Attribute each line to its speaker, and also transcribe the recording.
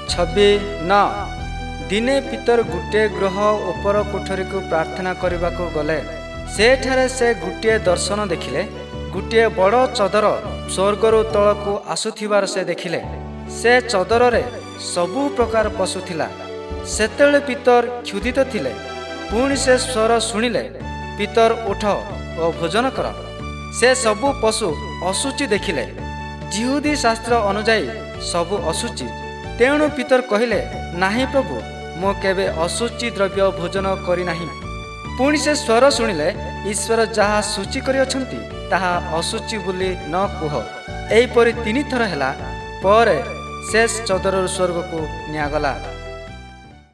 Speaker 1: 26 ଦିନେ ପିତର ଗୋଟିଏ ଗୃହ ଉପର କୋଠରୀକୁ ପ୍ରାର୍ଥନା କରିବାକୁ ଗଲେ। ସେଠାରେ ସେ ଗୋଟିଏ ଦର୍ଶନ ଦେଖିଲେ। ଗୋଟିଏ ବଡ଼ ଚଦର ସ୍ୱର୍ଗରୁ ତଳକୁ ଆସୁଥିବାର ସେ ଦେଖିଲେ। ସେ ଚଦରରେ ସବୁ ପ୍ରକାର ପଶୁ ଥିଲା। ସେତେବେଳେ ପିତର କ୍ଷୁଧିତ ଥିଲେ। ପୁଣି ସେ ସ୍ୱର ଶୁଣିଲେ, ପିତର ଉଠ ଓ ଭୋଜନ କର। ସେ ସବୁ ପଶୁ ଅଶୁଚି ଦେଖିଲେ। ଯିହୁଦୀ ଶାସ୍ତ୍ର ଅନୁଯାୟୀ ସବୁ ଅଶୁଚି। ତେଣୁ ପିତର କହିଲେ, ନାହିଁ ପ୍ରଭୁ, ମୁଁ କେବେ ଅଶୁଚି ଦ୍ରବ୍ୟ ଭୋଜନ କରିନାହିଁ। ପୁଣି ସେ ସ୍ୱର ଶୁଣିଲେ, ଈଶ୍ୱର ଯାହା ସୂଚି କରିଅଛନ୍ତି ତାହା ଅଶୁଚି ବୋଲି ନ କୁହ। ଏହିପରି 3 ଥର ହେଲା ପରେ ସେ ଚଦରରୁ ସ୍ୱର୍ଗକୁ ନିଆଗଲା।